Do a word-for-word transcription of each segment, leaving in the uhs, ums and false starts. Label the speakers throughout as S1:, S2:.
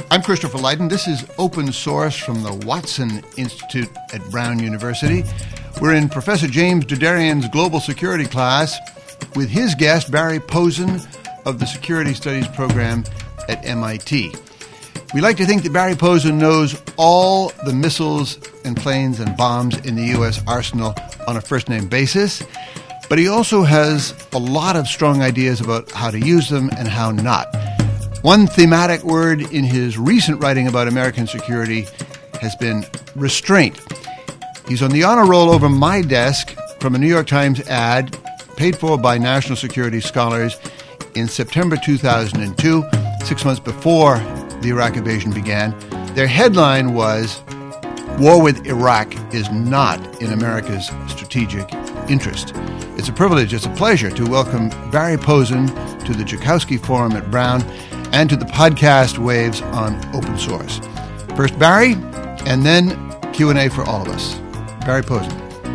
S1: I'm Christopher Lydon. This is Open Source from the Watson Institute at Brown University. We're in Professor James Derderian's Global Security class with his guest, Barry Posen of the Security Studies program at M I T. We like to think that Barry Posen knows all the missiles and planes and bombs in the U S arsenal on a first-name basis, but he also has a lot of strong ideas about how to use them and how not. One thematic word in his recent writing about American security has been restraint. He's on the honor roll over my desk from a New York Times ad paid for by national security scholars in September two thousand two, six months before the Iraq invasion began. Their headline was, "War with Iraq is not in America's strategic interest." It's a privilege, it's a pleasure to welcome Barry Posen to the Joukowsky Forum at Brown and to the podcast waves on Open Source. First Barry, and then Q and A for all of us. Barry Posen.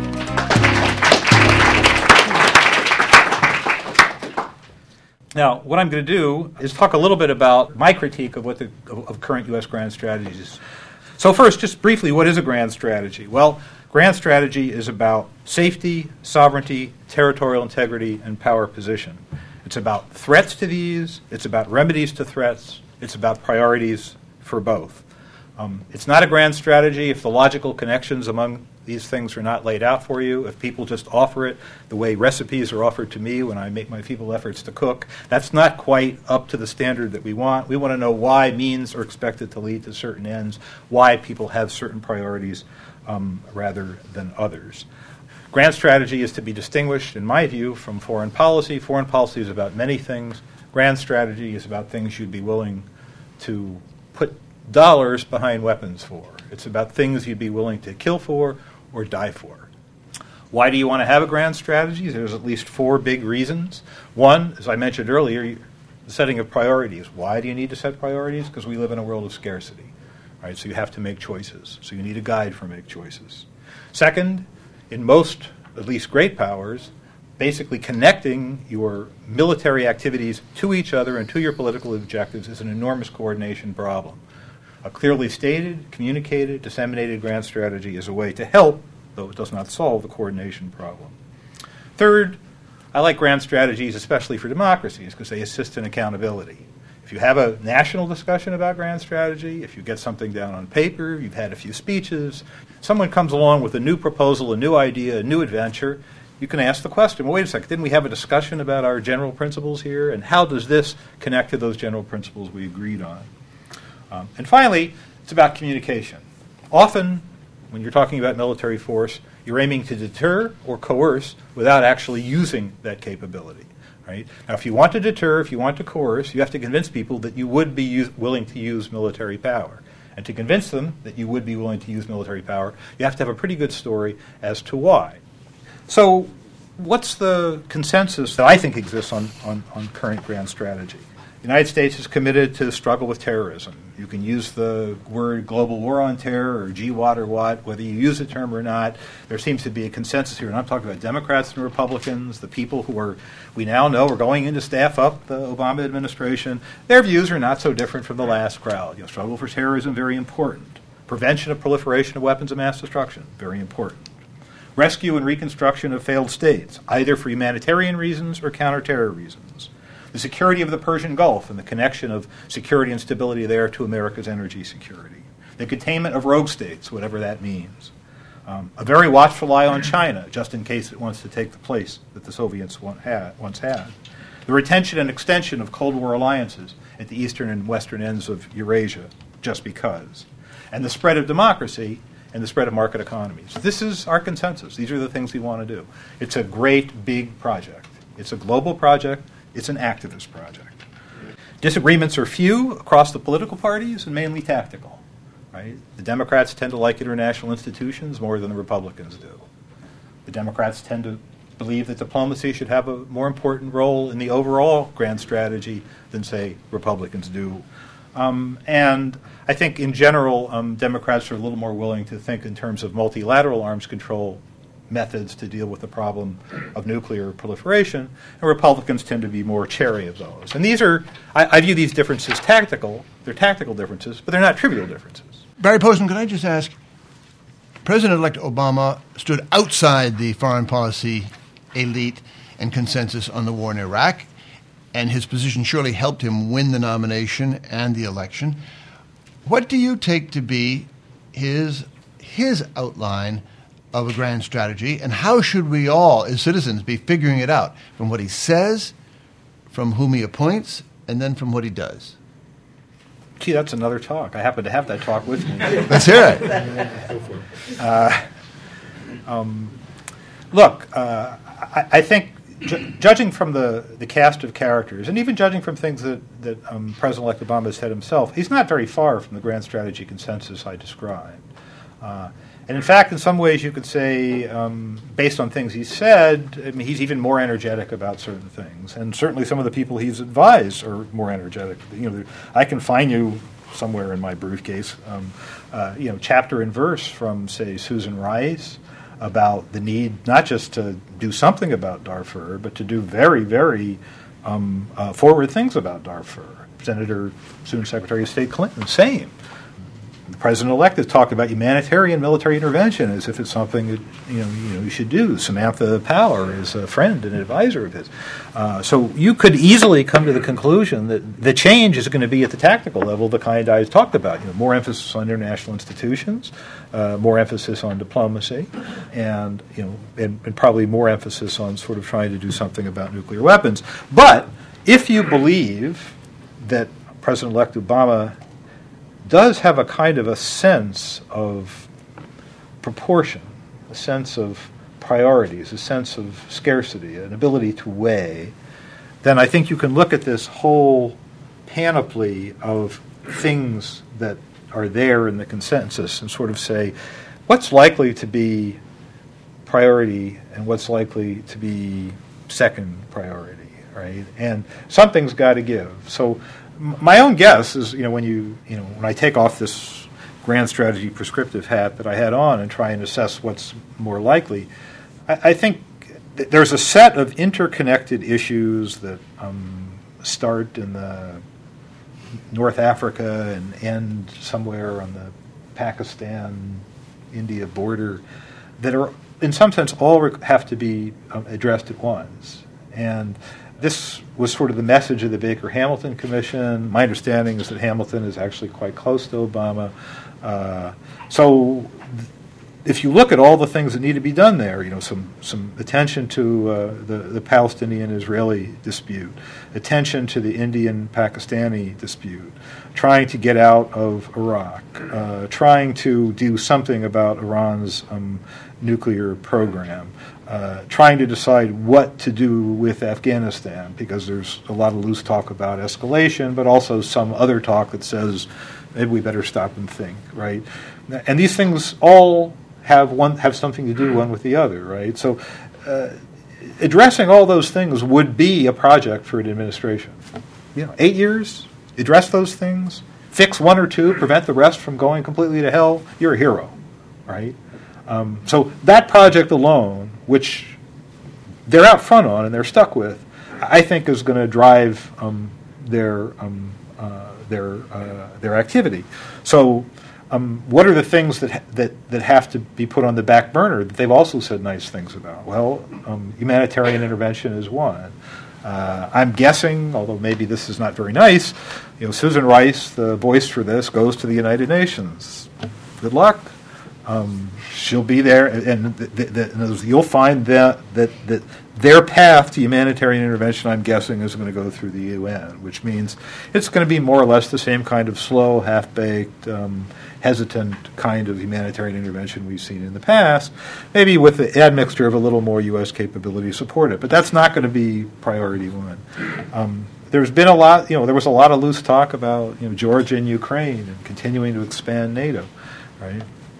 S2: Now, what I'm going to do is talk a little bit about my critique of what the of, of current U S grand strategies. So first, just briefly, what is a grand strategy? Well, grand strategy is about safety, sovereignty, territorial integrity, and power position. It's about threats to these, it's about remedies to threats, it's about priorities for both. Um, it's not a grand strategy if the logical connections among these things are not laid out for you, if people just offer it the way recipes are offered to me when I make my feeble efforts to cook. That's not quite up to the standard that we want. We want to know why means are expected to lead to certain ends, why people have certain priorities um, rather than others. Grand strategy is to be distinguished, in my view, from foreign policy. Foreign policy is about many things. Grand strategy is about things you'd be willing to put dollars behind weapons for. It's about things you'd be willing to kill for or die for. Why do you want to have a grand strategy? There's at least four big reasons. One, as I mentioned earlier, the setting of priorities. Why do you need to set priorities? Because we live in a world of scarcity, right? So you have to make choices. So you need a guide for make choices. Second, in most, at least great powers, basically connecting your military activities to each other and to your political objectives is an enormous coordination problem. A clearly stated, communicated, disseminated grand strategy is a way to help, though it does not solve, the coordination problem. Third, I like grand strategies, especially for democracies, because they assist in accountability. If you have a national discussion about grand strategy, if you get something down on paper, you've had a few speeches, someone comes along with a new proposal, a new idea, a new adventure, you can ask the question, well, wait a second, didn't we have a discussion about our general principles here? And how does this connect to those general principles we agreed on? Um, and finally, it's about communication. Often, when you're talking about military force, you're aiming to deter or coerce without actually using that capability. Right? Now, if you want to deter, if you want to coerce, you have to convince people that you would be use, willing to use military power. And to convince them that you would be willing to use military power, you have to have a pretty good story as to why. So what's the consensus that I think exists on, on, on current grand strategy? The United States is committed to the struggle with terrorism. You can use the word global war on terror or G WAT or what, whether you use the term or not. There seems to be a consensus here, and I'm talking about Democrats and Republicans, the people who are, we now know, are going in to staff up the Obama administration. Their views are not so different from the last crowd. You know, struggle for terrorism, very important. Prevention of proliferation of weapons of mass destruction, very important. Rescue and reconstruction of failed states, either for humanitarian reasons or counter-terror reasons. The security of the Persian Gulf and the connection of security and stability there to America's energy security. The containment of rogue states, whatever that means. Um, a very watchful eye on China, just in case it wants to take the place that the Soviets once had. The retention and extension of Cold War alliances at the eastern and western ends of Eurasia, just because. And the spread of democracy and the spread of market economies. This is our consensus. These are the things we want to do. It's a great, big project. It's a global project. It's an activist project. Disagreements are few across the political parties and mainly tactical. Right? The Democrats tend to like international institutions more than the Republicans do. The Democrats tend to believe that diplomacy should have a more important role in the overall grand strategy than, say, Republicans do. Um, and I think in general, um, Democrats are a little more willing to think in terms of multilateral arms control methods to deal with the problem of nuclear proliferation, and Republicans tend to be more chary of those. And these are, I, I view these differences tactical. They're tactical differences, but they're not trivial differences.
S1: Barry Posen, could I just ask, President-elect Obama stood outside the foreign policy elite and consensus on the war in Iraq, and his position surely helped him win the nomination and the election. What do you take to be his his outline of a grand strategy, and how should we all, as citizens, be figuring it out from what he says, from whom he appoints, and then from what he does?
S2: Gee, that's another talk. I happen to have that talk with me.
S1: Let's hear it.
S2: Uh, um, look, uh, I, I think ju- judging from the, the cast of characters, and even judging from things that, that um, President-elect Obama said himself, he's not very far from the grand strategy consensus I described. Uh, and in fact, in some ways, you could say, um, based on things he said, I mean, he's even more energetic about certain things. And certainly some of the people he's advised are more energetic. You know, I can find you somewhere in my briefcase, um, uh, you know, chapter and verse from, say, Susan Rice about the need not just to do something about Darfur, but to do very, very um, uh, forward things about Darfur. Senator, soon Secretary of State Clinton, same. The president-elect has talked about humanitarian military intervention as if it's something that you know you know you should do. Samantha Power is a friend and advisor of his. Uh, so you could easily come to the conclusion that the change is going to be at the tactical level, the kind I talked about. You know, more emphasis on international institutions, uh, more emphasis on diplomacy, and you know, and, and probably more emphasis on sort of trying to do something about nuclear weapons. But if you believe that President-elect Obama does have a kind of a sense of proportion, a sense of priorities, a sense of scarcity, an ability to weigh, then I think you can look at this whole panoply of things that are there in the consensus and sort of say, what's likely to be priority and what's likely to be second priority, right? And something's got to give. So my own guess is, you know, when you, you know, when I take off this grand strategy prescriptive hat that I had on and try and assess what's more likely, I, I think th- there's a set of interconnected issues that um, start in the North Africa and end somewhere on the Pakistan-India border that are, in some sense, all re- have to be um, addressed at once. And this was sort of the message of the Baker-Hamilton Commission. My understanding is that Hamilton is actually quite close to Obama. Uh, so th- if you look at all the things that need to be done there, you know, some, some attention to uh, the, the Palestinian-Israeli dispute, attention to the Indian-Pakistani dispute, trying to get out of Iraq, uh, trying to do something about Iran's um, nuclear program, Uh, trying to decide what to do with Afghanistan, because there's a lot of loose talk about escalation, but also some other talk that says maybe we better stop and think, right? And these things all have one have something to do one with the other, right? So uh, addressing all those things would be a project for an administration. You know, eight years, address those things, fix one or two, prevent the rest from going completely to hell, you're a hero, right? Um, so that project alone, which they're out front on and they're stuck with, I think is going to drive um, their um, uh, their uh, their activity. So, um, what are the things that ha- that that have to be put on the back burner that they've also said nice things about? Well, um, humanitarian intervention is one. Uh, I'm guessing, although maybe this is not very nice, you know, Susan Rice, the voice for this, goes to the United Nations. Good luck. Um, she'll be there, and th- th- th- and you'll find that, that that their path to humanitarian intervention, I'm guessing, is going to go through the U N, which means it's going to be more or less the same kind of slow, half-baked, um, hesitant kind of humanitarian intervention we've seen in the past, maybe with the admixture of a little more U S capability to support it. But that's not going to be priority one. Um, there's been a lot, you know, there was a lot of loose talk about, you know, Georgia and Ukraine and continuing to expand NATO, right?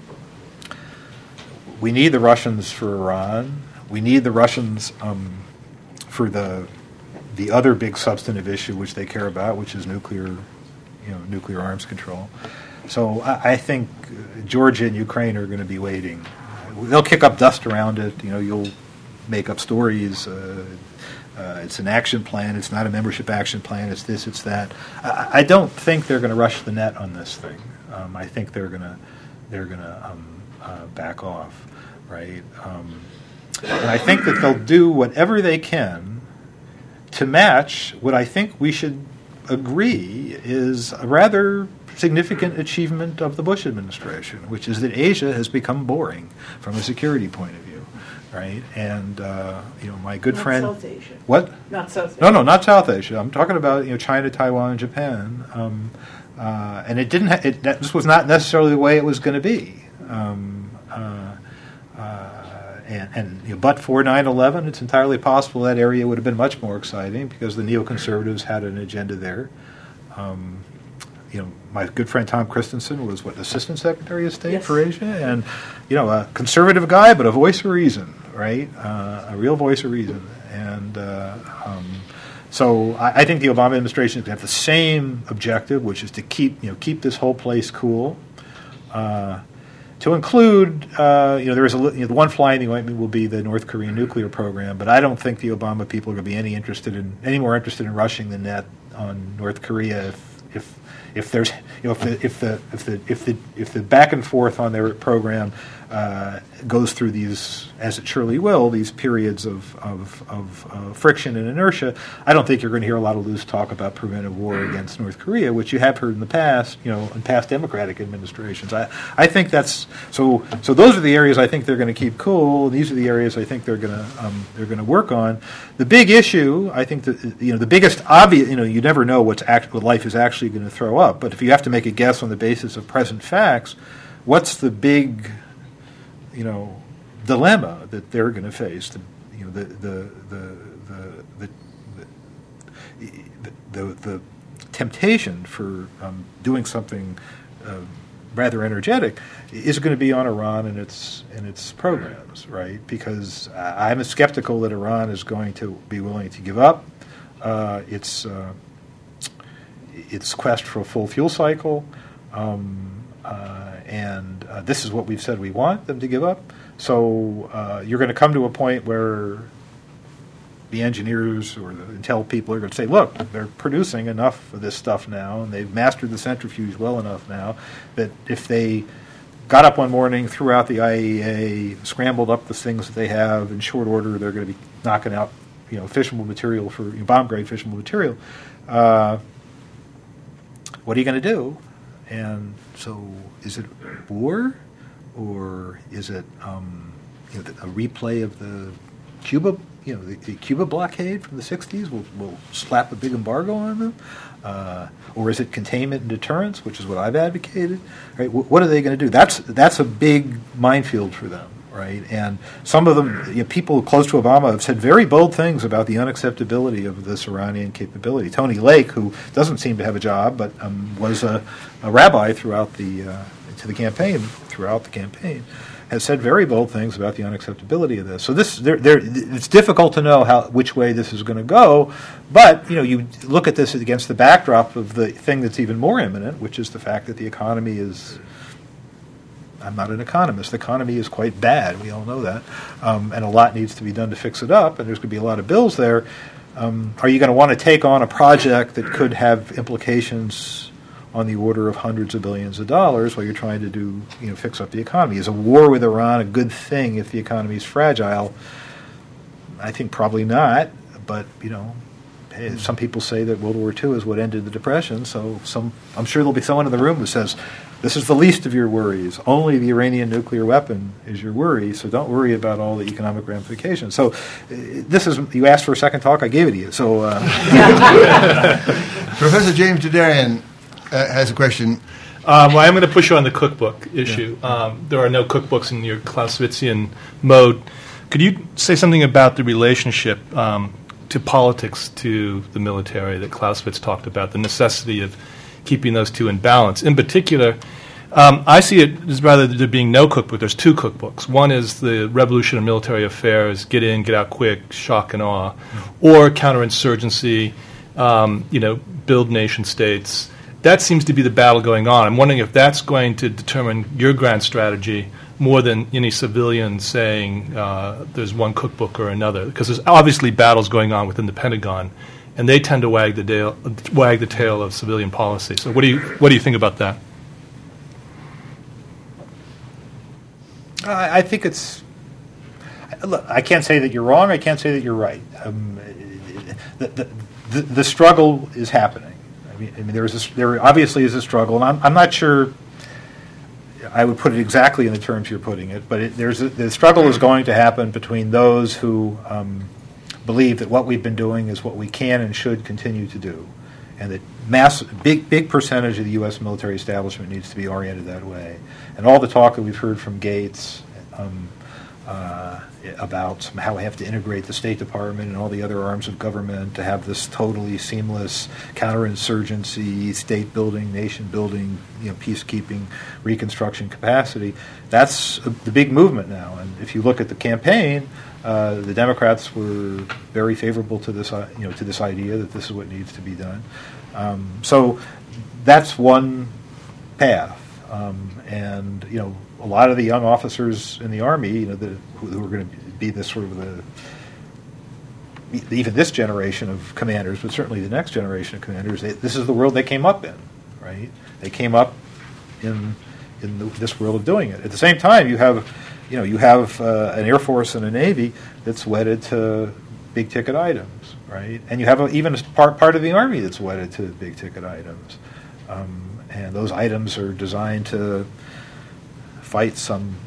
S2: We need the Russians for Iran. We need the Russians um, for the the other big substantive issue which they care about, which is nuclear, you know, nuclear arms control. So I, I think Georgia and Ukraine are going to be waiting. they'll kick up dust around it. You know, you'll make up stories. Uh, uh, it's an action plan. It's not a membership action plan. It's this. It's that. I, I don't think they're going to rush the net on this thing. Um, I think they're going to they're going to um, uh, back off, right? Um, and I think that they'll do whatever they can to match what I think we should agree is a rather significant achievement of the Bush administration, which is that Asia has become boring from a security point of view, right? And uh, you know, my good
S3: not
S2: friend,
S3: South Asia.
S2: What?
S3: Not South Asia.
S2: No, no, not South Asia. I'm talking about you know China, Taiwan, and Japan. Um, uh, and it didn't. Ha- it, that, this was not necessarily the way it was going to be. Um, uh, uh, and, and you know, but for nine eleven, it's entirely possible that area would have been much more exciting because the neoconservatives had an agenda there. Um, you know, my good friend Tom Christensen was what Assistant Secretary of State
S3: yes.
S2: for Asia, and you know, a conservative guy, but a voice of reason, right? Uh, a real voice of reason, and uh, um, so I, I think the Obama administration is going to have the same objective, which is to keep you know keep this whole place cool. Uh, To include, uh, you know, there is a you know, the one fly in the ointment will be the North Korean nuclear program, but I don't think the Obama people are going to be any interested in any more interested in rushing the net on North Korea if if if there's you know if the if the if the if the if the back and forth on their program uh, goes through these, as it surely will, these periods of of, of uh, friction and inertia. I don't think you're going to hear a lot of loose talk about preventive war against North Korea, which you have heard in the past, you know, in past Democratic administrations. I, I think that's so. So those are the areas I think they're going to keep cool. These are the areas I think they're going to um, they're going to work on. The big issue, I think that you know, the biggest obvious, you know, you never know what's act, what life is actually going to throw up. But if you have to make a guess on the basis of present facts, what's the big you know, dilemma that they're going to face? The, you know, the the the the the, the, the, the temptation for um, doing something uh, rather energetic is going to be on Iran and its and its programs, right? Because I'm skeptical that Iran is going to be willing to give up uh, its uh, its quest for a full fuel cycle. Um, uh, And uh, this is what we've said we want them to give up. So uh, you're going to come to a point where the engineers or the Intel people are going to say, look, they're producing enough of this stuff now, and they've mastered the centrifuge well enough now that if they got up one morning, threw out the I A E A, scrambled up the things that they have in short order, they're going to be knocking out, you know, fissionable material for you know, bomb-grade fissionable material. Uh, what are you going to do? And so, is it war, or is it um, you know, a replay of the Cuba, you know, the, the Cuba blockade from the sixties? We'll, we'll slap a big embargo on them, uh, or is it containment and deterrence, which is what I've advocated? Right? W- what are they going to do? That's that's a big minefield for them, right? And some of them, you know, people close to Obama have said very bold things about the unacceptability of this Iranian capability. Tony Lake, who doesn't seem to have a job, but um, was a, a rabbi throughout the uh, to the campaign, throughout the campaign, has said very bold things about the unacceptability of this. So this, they're, they're, it's difficult to know how which way this is going to go. But you know, you look at this against the backdrop of the thing that's even more imminent, which is the fact that the economy is. I'm not an economist. The economy is quite bad. We all know that. Um, and a lot needs to be done to fix it up, and there's going to be a lot of bills there. Um, are you going to want to take on a project that could have implications on the order of hundreds of billions of dollars while you're trying to do, you know, fix up the economy? Is a war with Iran a good thing if the economy is fragile? I think probably not. But, you know, hey, some people say that World War Two is what ended the Depression, so some I'm sure there'll be someone in the room who says, this is the least of your worries. Only the Iranian nuclear weapon is your worry, so don't worry about all the economic ramifications. So uh, this is, you asked for a second talk, I gave it to you. So, uh.
S1: Professor James Dedarian uh, has a question.
S4: Um, well, I'm going to push you on the cookbook issue. Yeah. Um, there are no cookbooks in your Clausewitzian mode. Could you say something about the relationship um, to politics to the military that Clausewitz talked about, the necessity of keeping those two in balance? In particular, um, I see it as rather than there being no cookbook, there's two cookbooks. One is the Revolution of Military Affairs, get in, get out quick, shock and awe, mm-hmm. or counterinsurgency, um, you know, build nation states. that seems to be the battle going on. I'm wondering if that's going to determine your grand strategy more than any civilian saying uh, there's one cookbook or another, because there's obviously battles going on within the Pentagon, and they tend to wag the tail, wag the tail of civilian policy. So what do you what do you think about that?
S2: I, I think it's. Look, I can't say that you're wrong. I can't say that you're right. Um, the, the, the the struggle is happening. I mean, I mean there is a, there obviously is a struggle, and I'm I'm not sure. I would put it exactly in the terms you're putting it, but it, there's a, the struggle is going to happen between those who um, believe that what we've been doing is what we can and should continue to do, and that mass big big percentage of the U S military establishment needs to be oriented that way. And all the talk that we've heard from Gates um, uh, about how we have to integrate the State Department and all the other arms of government to have this totally seamless counterinsurgency, state building, nation building, you know, peacekeeping, reconstruction capacity. That's a, the big movement now. And if you look at the campaign, uh, the Democrats were very favorable to this, uh, you know, to this idea that this is what needs to be done. Um, so that's one path. Um, and you know, a lot of the young officers in the Army, you know, the, who, who are going to be this sort of the, even this generation of commanders, but certainly the next generation of commanders, they, this is the world they came up in, right? They came up in in the, this world of doing it. At the same time, you have, you know, you have uh, an Air Force and a Navy that's wedded to big ticket items, right? And you have a, even a part part of the Army that's wedded to big ticket items. Um, And those items are designed to fight some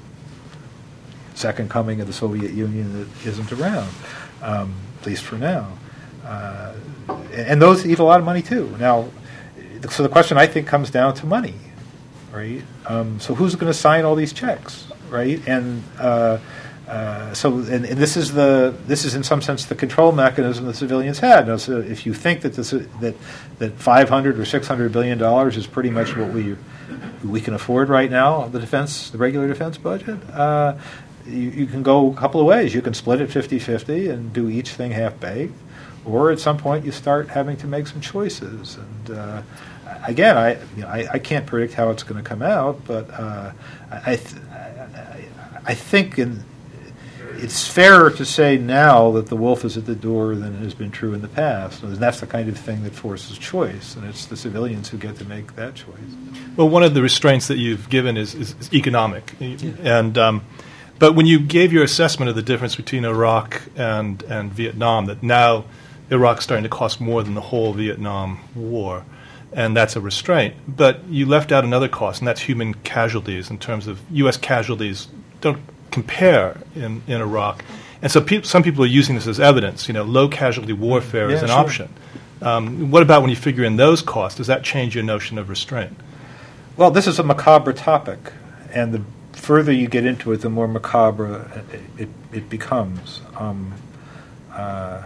S2: second coming of the Soviet Union that isn't around, um, at least for now. Uh, and those eat a lot of money too. Now, so the question I think comes down to money, right? Um, so who's going to sign all these checks, right? And uh, uh, so, and, and this is the this is in some sense the control mechanism the civilians had. Now, so if you think that this that that five hundred or six hundred billion dollars is pretty much what we we can afford right now, the defense, the regular defense budget, uh, you, you can go a couple of ways. You can split it fifty-fifty and do each thing half-baked, or at some point you start having to make some choices. And uh, again, I, you know, I I can't predict how it's going to come out, but uh, I th- I, I think in. It's fairer to say now that the wolf is at the door than it has been true in the past. And that's the kind of thing that forces choice, and it's the civilians who get to make that choice.
S4: Well, one of the restraints that you've given is, is, is economic. Yeah. And um, but when you gave your assessment of the difference between Iraq and, and Vietnam, that now Iraq's starting to cost more than the whole Vietnam War, and that's a restraint. But you left out another cost, and that's human casualties in terms of U S casualties don't compare in, in Iraq. And so pe- some people are using this as evidence. You know, low casualty warfare
S2: yeah,
S4: is an
S2: sure.
S4: option. Um, what about when you figure in those costs? Does that change your notion of restraint?
S2: Well, this is a macabre topic, and the further you get into it, the more macabre it, it, it becomes. Um, uh,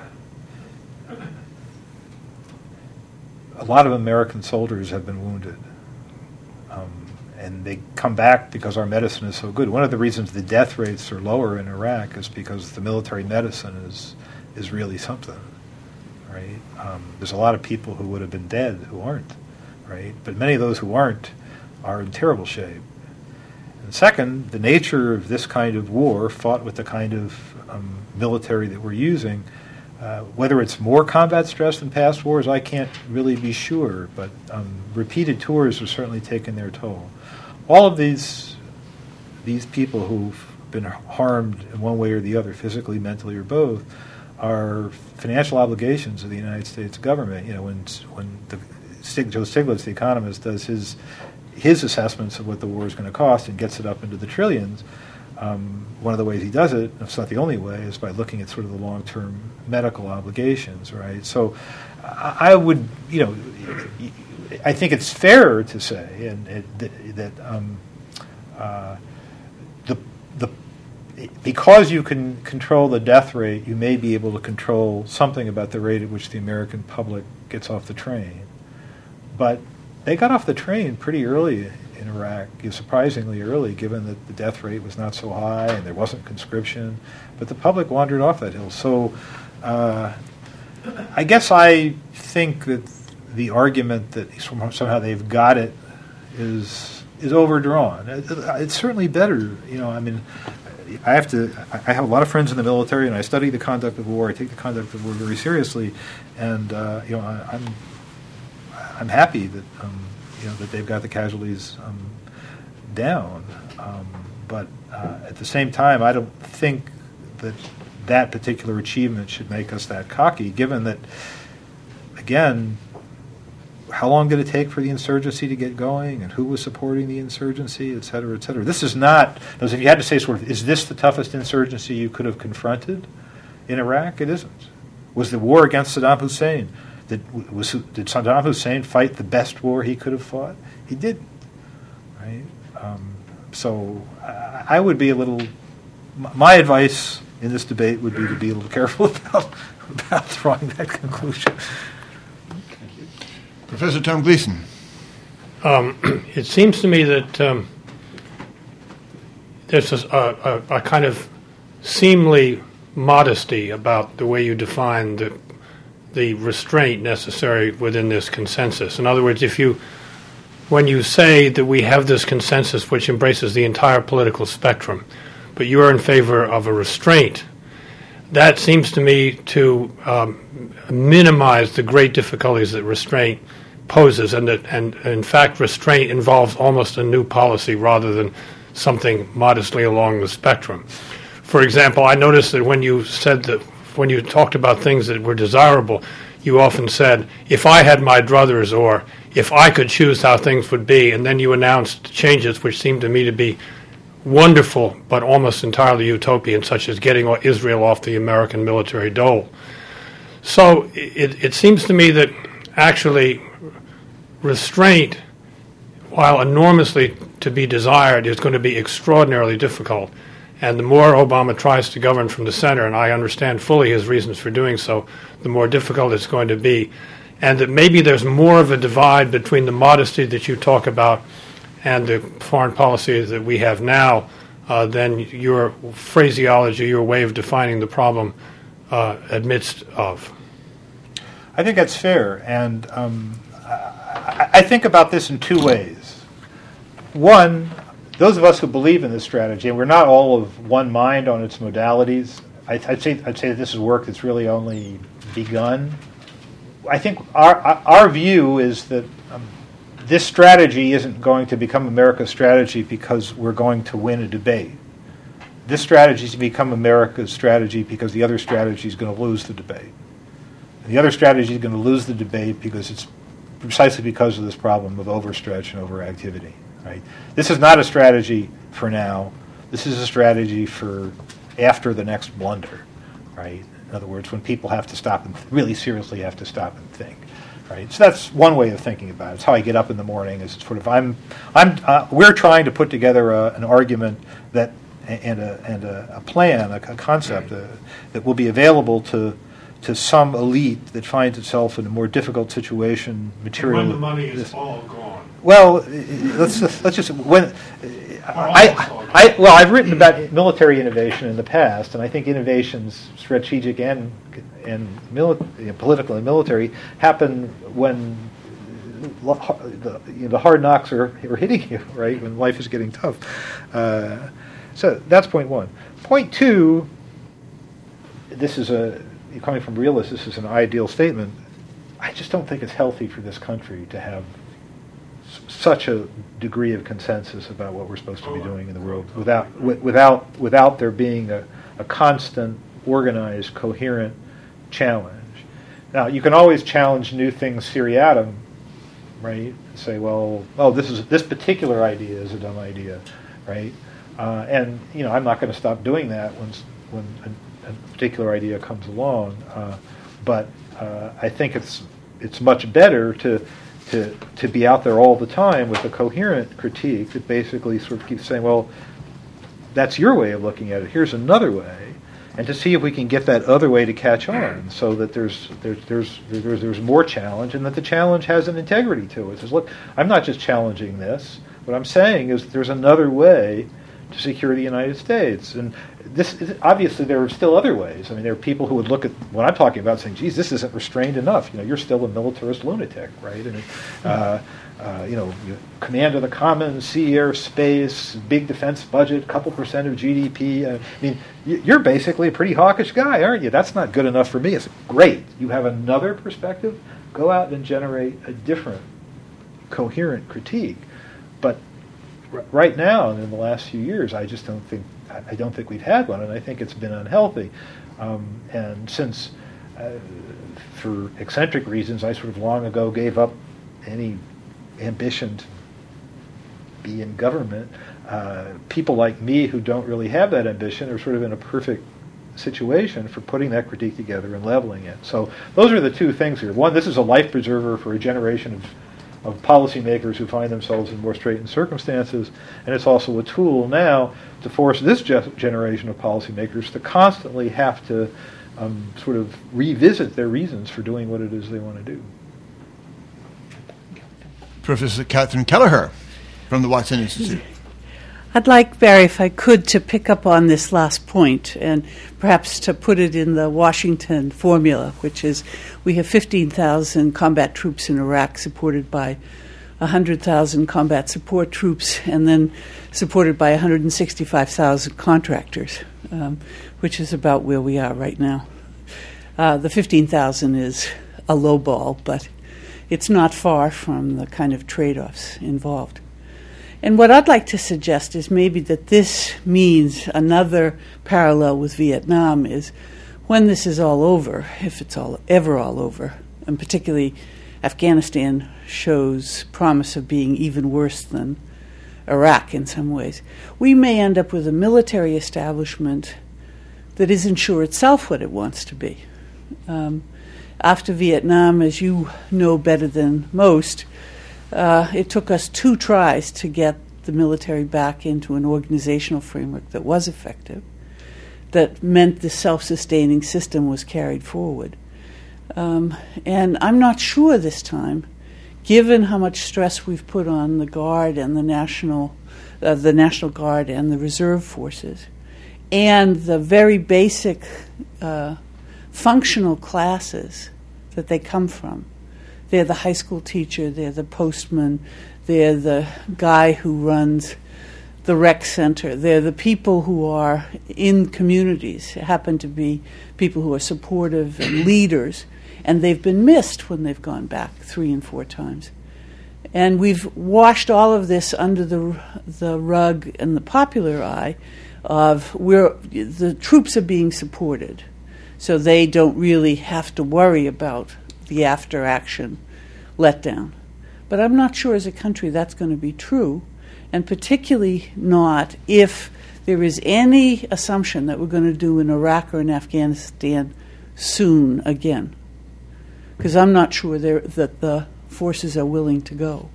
S2: a lot of American soldiers have been wounded. Um, And they come back because our medicine is so good. One of the reasons the death rates are lower in Iraq is because the military medicine is is really something, right? Um, there's a lot of people who would have been dead who aren't, right? But many of those who aren't are in terrible shape. And second, the nature of this kind of war, fought with the kind of um, military that we're using, uh, whether it's more combat stress than past wars, I can't really be sure. But um, repeated tours have certainly taken their toll. All of these these people who've been harmed in one way or the other, physically, mentally, or both, are financial obligations of the United States government. You know, when when the, Stig, Joe Stiglitz, the economist, does his his assessments of what the war is going to cost and gets it up into the trillions, um, one of the ways he does it, it's not the only way, is by looking at sort of the long-term medical obligations, right? So I, I would, you know, I think it's fair to say and, and that, that um, uh, the the because you can control the death rate, you may be able to control something about the rate at which the American public gets off the train. But they got off the train pretty early in Iraq, you know, surprisingly early, given that the death rate was not so high and there wasn't conscription. But the public wandered off that hill. So uh, I guess I think that the argument that somehow they've got it is is overdrawn. It, it's certainly better, you know. I mean, I have to. I have a lot of friends in the military, and I study the conduct of war. I take the conduct of war very seriously, and uh, you know, I, I'm I'm happy that um, you know that they've got the casualties um, down. Um, but uh, at the same time, I don't think that that particular achievement should make us that cocky, given that, again, how long did it take for the insurgency to get going, and who was supporting the insurgency, et cetera, et cetera. This is not, as if you had to say sort of, is this the toughest insurgency you could have confronted in Iraq? It isn't. Was the war against Saddam Hussein, did, was, did Saddam Hussein fight the best war he could have fought? He didn't, right? Um, so I, I would be a little, my advice in this debate would be to be a little careful about, about drawing that conclusion.
S1: Professor Tom Gleason.
S3: Um, it seems to me that um, there's a, a, a kind of seemly modesty about the way you define the the restraint necessary within this consensus. In other words, if you, when you say that we have this consensus which embraces the entire political spectrum, but you are in favor of a restraint, that seems to me to um, minimize the great difficulties that restraint poses, and that, and in fact, restraint involves almost a new policy rather than something modestly along the spectrum. For example, I noticed that when you said that, when you talked about things that were desirable, you often said, if I had my druthers, or if I could choose how things would be, and then you announced changes which seemed to me to be wonderful but almost entirely utopian, such as getting Israel off the American military dole. So it, it seems to me that actually restraint, while enormously to be desired, is going to be extraordinarily difficult. And the more Obama tries to govern from the center, and I understand fully his reasons for doing so, the more difficult it's going to be. And that maybe there's more of a divide between the modesty that you talk about and the foreign policy that we have now uh, than your phraseology, your way of defining the problem uh, admits of.
S2: I think that's fair, and um, I, I think about this in two ways. One, those of us who believe in this strategy, and we're not all of one mind on its modalities, I, I'd say I'd say that this is work that's really only begun. I think our our view is that um, this strategy isn't going to become America's strategy because we're going to win a debate. This strategy is to become America's strategy because the other strategy is going to lose the debate. And the other strategy is going to lose the debate because it's precisely because of this problem of overstretch and overactivity. Right? This is not a strategy for now. This is a strategy for after the next blunder. Right? In other words, when people have to stop and really seriously have to stop and think. Right? So that's one way of thinking about it. It's how I get up in the morning. Is sort of I'm I'm uh, we're trying to put together a, an argument that and a and a, a plan, a, a concept uh, that will be available to to some elite that finds itself in a more difficult situation. Material.
S3: And when the money is
S2: this,
S3: all gone.
S2: Well, let's just, let's just when I, I well I've written about military innovation in the past, and I think innovations, strategic and and mili- you know, political and military, happen when the, you know, the hard knocks are, are hitting you, right? When life is getting tough. Uh, so that's point one. Point two. This is a coming from realists. This is an ideal statement. I just don't think it's healthy for this country to have such a degree of consensus about what we're supposed to be doing in the world without w- without without there being a, a constant, organized, coherent challenge. Now, you can always challenge new things seriatim, right? Say, well, oh, this is this particular idea is a dumb idea, right? Uh, and you know, I'm not going to stop doing that when when a, a particular idea comes along. Uh, but uh, I think it's it's much better to. To, to be out there all the time with a coherent critique that basically sort of keeps saying, well, that's your way of looking at it. Here's another way, and to see if we can get that other way to catch on, so that there's there's there's there's, there's more challenge, and that the challenge has an integrity to it. It says, look, I'm not just challenging this. What I'm saying is there's another way to secure the United States. And this is, obviously there are still other ways. I mean, there are people who would look at what I'm talking about saying, geez, this isn't restrained enough. You know, you're still a militarist lunatic, right? I mean, uh, uh, you know, you, command of the commons, sea, air, space, big defense budget, couple percent of G D P. Uh, I mean, you're basically a pretty hawkish guy, aren't you? That's not good enough for me. It's great. You have another perspective. Go out and generate a different, coherent critique. But r- right now, and in the last few years, I just don't think I don't think we've had one, and I think it's been unhealthy. Um, and since, uh, for eccentric reasons, I sort of long ago gave up any ambition to be in government, uh, people like me who don't really have that ambition are sort of in a perfect situation for putting that critique together and leveling it. So those are the two things here. One, this is a life preserver for a generation of of policymakers who find themselves in more straitened circumstances, and it's also a tool now to force this ge- generation of policymakers to constantly have to um, sort of revisit their reasons for doing what it is they want to do.
S1: Professor Catherine Kelleher from the Watson Institute.
S5: I'd like, Barry, if I could, to pick up on this last point and perhaps to put it in the Washington formula, which is we have fifteen thousand combat troops in Iraq supported by one hundred thousand combat support troops and then supported by one hundred sixty-five thousand contractors, um, which is about where we are right now. Uh, the fifteen thousand is a low ball, but it's not far from the kind of trade-offs involved. And what I'd like to suggest is maybe that this means another parallel with Vietnam is when this is all over, if it's all ever all over, and particularly Afghanistan shows promise of being even worse than Iraq in some ways, we may end up with a military establishment that isn't sure itself what it wants to be. Um, after Vietnam, as you know better than most, Uh, it took us two tries to get the military back into an organizational framework that was effective, that meant the self-sustaining system was carried forward. Um, and I'm not sure this time, given how much stress we've put on the Guard and the National, uh, the National Guard and the Reserve Forces, and the very basic uh, functional classes that they come from. They're the high school teacher, they're the postman, they're the guy who runs the rec center, they're the people who are in communities, happen to be people who are supportive and leaders, and they've been missed when they've gone back three and four times. And we've washed all of this under the the rug in the popular eye of where the troops are being supported, so they don't really have to worry about the after-action letdown. But I'm not sure as a country that's going to be true, and particularly not if there is any assumption that we're going to do in Iraq or in Afghanistan soon again. Because I'm not sure that the forces are willing to go.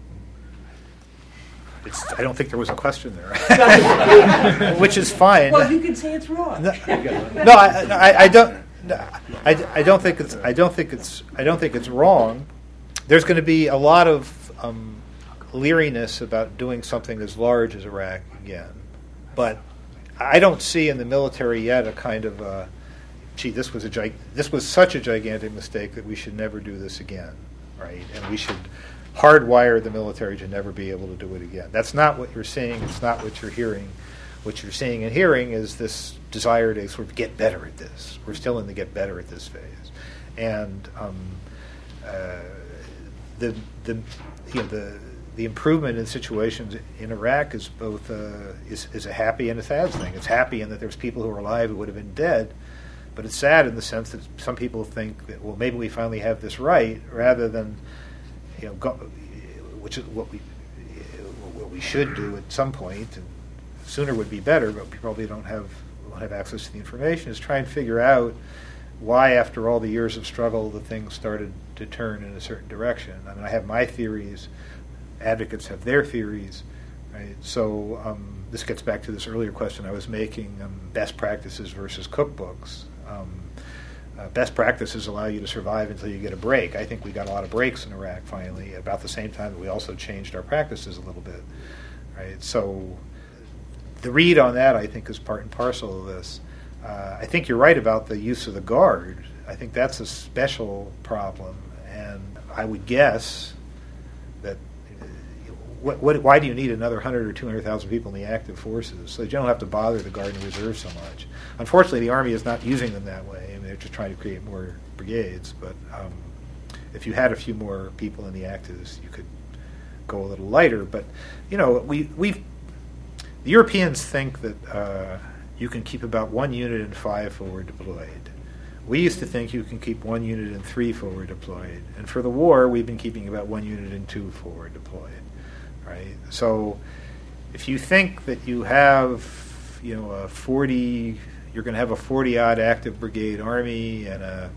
S2: It's, I don't think there was a question there, which is fine.
S5: Well, you can say it's wrong.
S2: No, no I, I, I don't. No, I, I don't think it's. I don't think it's. I don't think it's wrong. There's going to be a lot of um, leeriness about doing something as large as Iraq again, but I don't see in the military yet a kind of, uh, gee, this was a gig- this was such a gigantic mistake that we should never do this again, right? And we should hardwire the military to never be able to do it again. That's not what you're seeing. It's not what you're hearing. What you're seeing and hearing is this desire to sort of get better at this. We're still in the get better at this phase, and um, uh, the the you know the the improvement in situations in Iraq is both uh, is is a happy and a sad thing. It's happy in that there's people who are alive who would have been dead, but it's sad in the sense that some people think that, well, maybe we finally have this right, rather than you know go, which is what we what we should do at some point. And sooner would be better, but we probably don't have won't have access to the information. Is try and figure out why, after all the years of struggle, the things started to turn in a certain direction. I mean, I have my theories. Advocates have their theories, right? So um, this gets back to this earlier question I was making: um, best practices versus cookbooks. Um, uh, best practices allow you to survive until you get a break. I think we got a lot of breaks in Iraq finally, about the same time that we also changed our practices a little bit, right? So the read on that, I think, is part and parcel of this. Uh, I think you're right about the use of the Guard. I think that's a special problem, and I would guess that uh, what, what, why do you need another one hundred or two hundred thousand people in the active forces? So you don't have to bother the Guard and Reserve so much. Unfortunately, the Army is not using them that way. I mean, they're just trying to create more brigades, but um, if you had a few more people in the actives, you could go a little lighter. But, you know, we, we've, the Europeans think that uh, you can keep about one unit in five forward deployed. We used to think you can keep one unit in three forward deployed. And for the war, we've been keeping about one unit in two forward deployed, right? So if you think that you have, you know, a forty, you're going to have a forty-odd active brigade army and a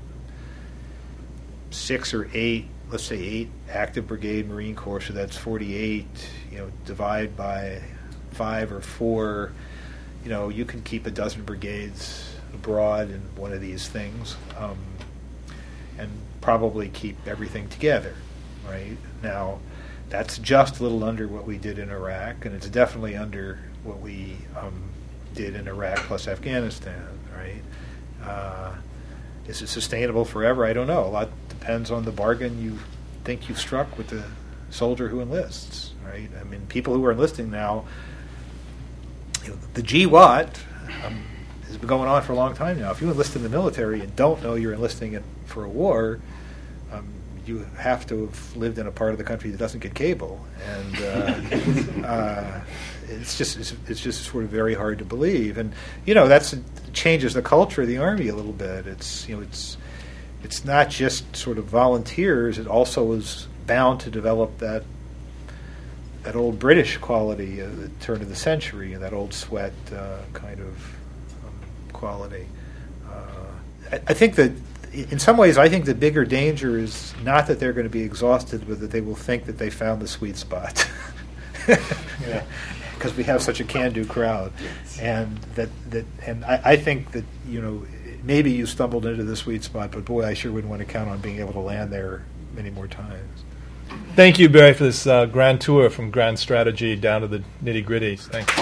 S2: six or eight, let's say eight active brigade Marine Corps, so that's forty-eight, you know, divide by five or four, you know, you can keep a dozen brigades abroad in one of these things, um, and probably keep everything together, right? Now, that's just a little under what we did in Iraq, and it's definitely under what we um, did in Iraq plus Afghanistan, right? Uh, is it sustainable forever? I don't know. A lot depends on the bargain you think you've struck with the soldier who enlists, right? I mean, people who are enlisting now, you know, the G W A T um, has been going on for a long time now. If you enlist in the military and don't know you're enlisting it for a war, um, you have to have lived in a part of the country that doesn't get cable, and uh, uh, it's just it's, it's just sort of very hard to believe. And you know, that's changes the culture of the Army a little bit. It's you know it's it's not just sort of volunteers. It also is bound to develop that that old British quality of the turn of the century, and that old sweat uh, kind of um, quality. Uh, I, I think that in some ways, I think the bigger danger is not that they're going to be exhausted, but that they will think that they found the sweet spot. Yeah. Because we have such a can-do crowd, and that that and I, I think that you know maybe you stumbled into the sweet spot, but boy, I sure wouldn't want to count on being able to land there many more times.
S4: Thank you, Barry, for this uh, grand tour from grand strategy down to the nitty-gritty. Thanks.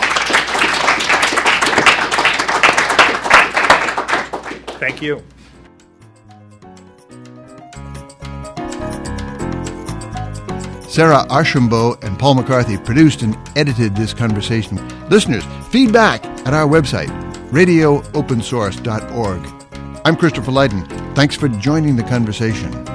S2: Thank you.
S1: Sarah Archambault and Paul McCarthy produced and edited this conversation. Listeners, feedback at our website, radio open source dot org. I'm Christopher Lydon. Thanks for joining the conversation.